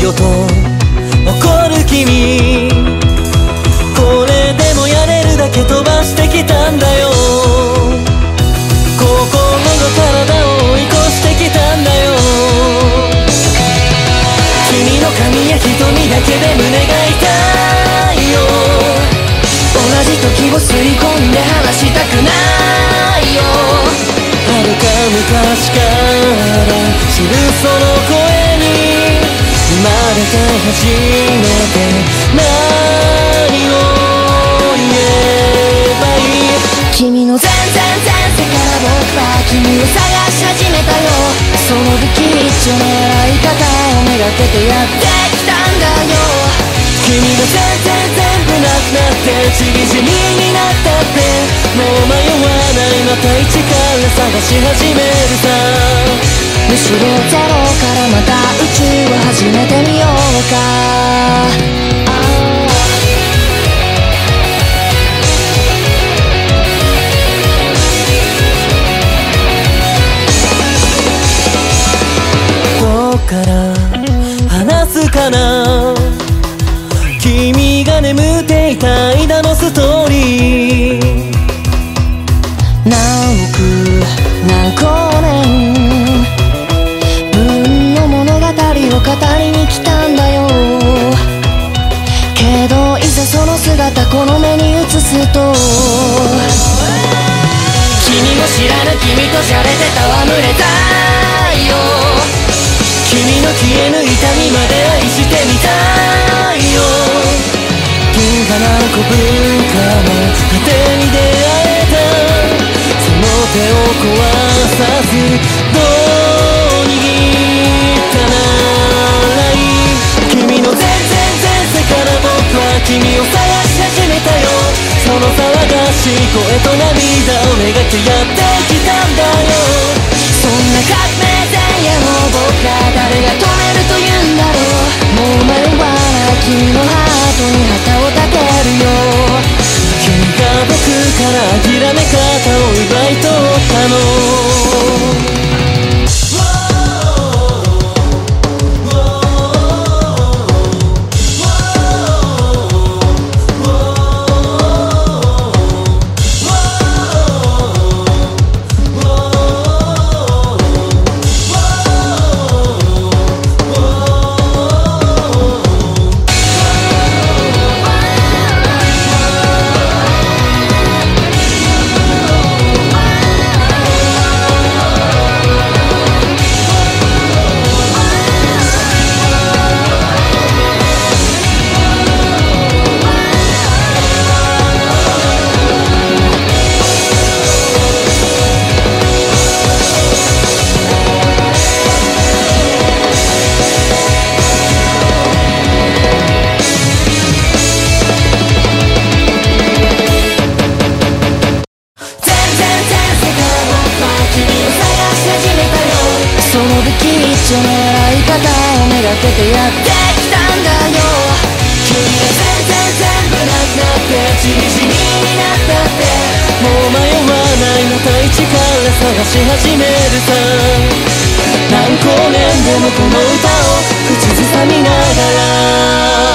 よと怒る君、これでもやれるだけ飛ばしてきたんだよ。心の体を追い越してきたんだよ。君の髪や瞳だけで胸が痛いよ。同じ時を吸い込んで離したくないよ。遥か昔から知るその声に生まれて初めて何を言えばいい。君の全然前世から僕は君を探し始めたよ。その不吉祥な笑い方をめがけてやってきたんだよ。君が全部なくなってちりぢりになったって、もう迷わない、また一から探し始めるさ。むしろゼロからまた宇宙を始めてみようか。どっから話すかな、君が眠っていた間のストーリー。何億何光年分の物語を語りに来たんだよ。けどいざその姿この目に映すと、君も知らぬ君と洒落て戯れたいよ。君の消えぬ痛みまで愛してみたいよ。銀河何個分かの果てに出会えた、その手を壊さずどう握ったならいい。君の全然前世から僕は君を探し始めたよ。その騒がしい声と涙をめがけやってきたんだよ。そんな革命前夜を僕ら誰が止めると言うんだろう。もう迷わない君のハートに旗を立てるよ。君が僕から諦め方を奪い取ったの。その不吉祥な笑い方をめがけてやってきたんだよ。君が全部なくなってちりぢりになったって、もう迷わない、また一から探し始めるさ。何光年でもこの歌を口ずさみながら